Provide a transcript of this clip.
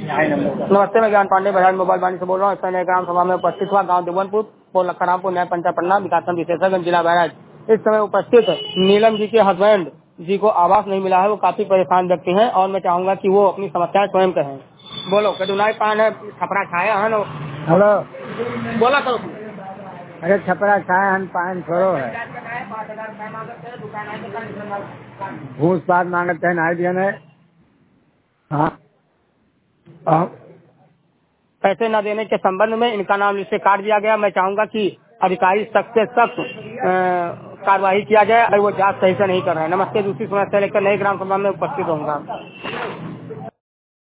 नमस्ते, मैं ज्ञान पांडे बजाज मोबाइल वाणी से बोल रहा हूँ। इस ग्राम सभा में उपस्थित हुआ गांव देवनपुर पोल लखरामपुर न्याय पंचायत पन्ना विकासखंड विशेषज्ञ जिला बहराइच। इस समय उपस्थित नीलम जी के हस्बैंड जी को आवास नहीं मिला है। वो काफी परेशान व्यक्ति हैं और मैं चाहूंगा कि वो अपनी समस्याएं स्वयं कहें। बोलो कदुनाई पान है छपरा छाया है ना। हेलो, बोला करो। अरे छपरा छाया हम पान छोड़ो है, घूस पात मांगते हैं नाई दिया ने। हाँ, पैसे न देने के संबंध में इनका नाम लिस्ट से काट दिया गया। मैं चाहूंगा कि अधिकारी सख्त से सख्त कार्रवाई किया जाए अगर वो जांच सही से नहीं कर रहे हैं। नमस्ते, दूसरी समस्या लेकर नई ग्राम सभा में उपस्थित होऊंगा।